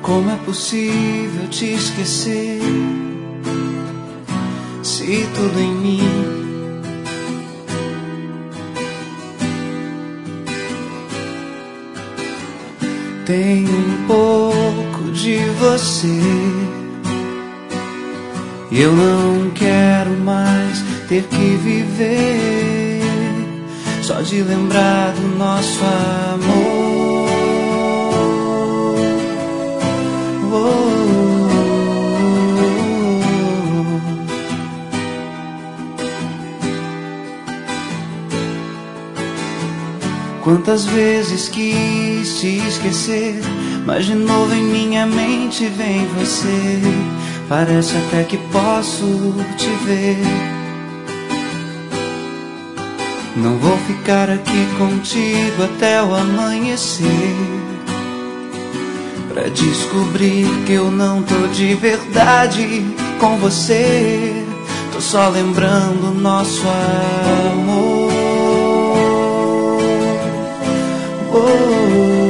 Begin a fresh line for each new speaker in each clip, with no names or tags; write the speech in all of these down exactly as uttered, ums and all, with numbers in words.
Como é possível te esquecer se tudo em mim tem um pouco de você? E eu não quero mais ter que viver só de lembrar do nosso amor. Oh. Quantas vezes quis te esquecer, mas de novo em minha mente vem você. Parece até que posso te ver. Não vou ficar aqui contigo até o amanhecer, pra descobrir que eu não tô de verdade com você. Tô só lembrando nosso amor. Oh.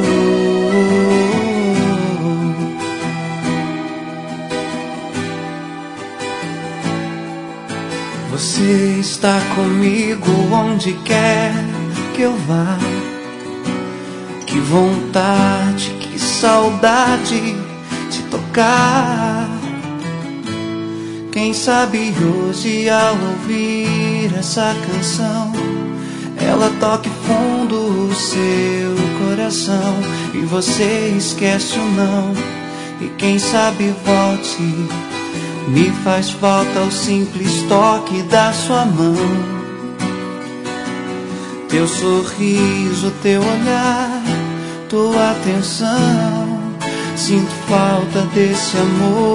Você está comigo onde quer que eu vá. Que vontade, que saudade de tocar. Quem sabe hoje ao ouvir essa canção, ela toque fundo o seu coração e você esquece o não. E quem sabe volte. Me faz falta o simples toque da sua mão, teu sorriso, teu olhar, tua atenção. Sinto falta desse amor.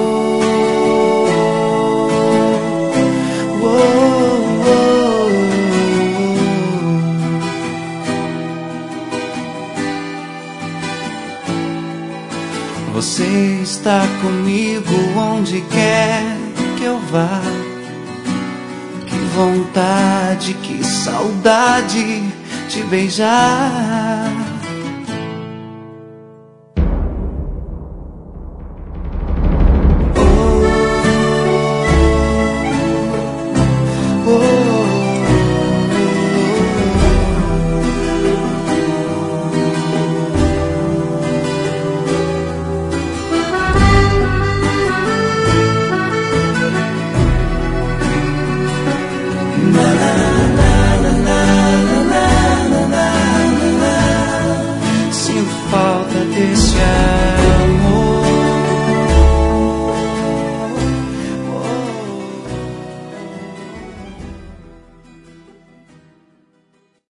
Oh, oh, oh. Você está comigo onde quer que eu vá. Que vontade, que saudade de beijar.